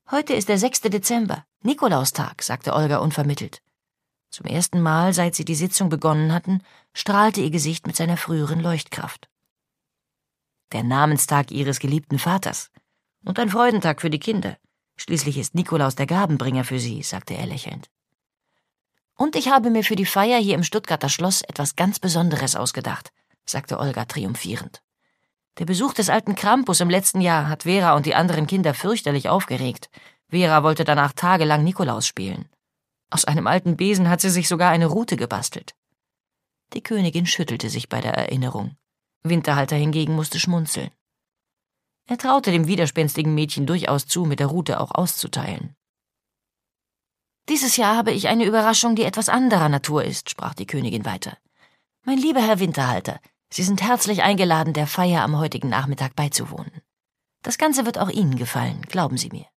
»Heute ist der 6. Dezember, Nikolaustag«, sagte Olga unvermittelt. Zum ersten Mal, seit sie die Sitzung begonnen hatten, strahlte ihr Gesicht mit seiner früheren Leuchtkraft. »Der Namenstag Ihres geliebten Vaters. Und ein Freudentag für die Kinder. Schließlich ist Nikolaus der Gabenbringer für Sie«, sagte er lächelnd. »Und ich habe mir für die Feier hier im Stuttgarter Schloss etwas ganz Besonderes ausgedacht«, sagte Olga triumphierend. »Der Besuch des alten Krampus im letzten Jahr hat Vera und die anderen Kinder fürchterlich aufgeregt. Vera wollte danach tagelang Nikolaus spielen. Aus einem alten Besen hat sie sich sogar eine Rute gebastelt.« Die Königin schüttelte sich bei der Erinnerung. Winterhalter hingegen musste schmunzeln. Er traute dem widerspenstigen Mädchen durchaus zu, mit der Rute auch auszuteilen. »Dieses Jahr habe ich eine Überraschung, die etwas anderer Natur ist«, sprach die Königin weiter. »Mein lieber Herr Winterhalter, Sie sind herzlich eingeladen, der Feier am heutigen Nachmittag beizuwohnen. Das Ganze wird auch Ihnen gefallen, glauben Sie mir.«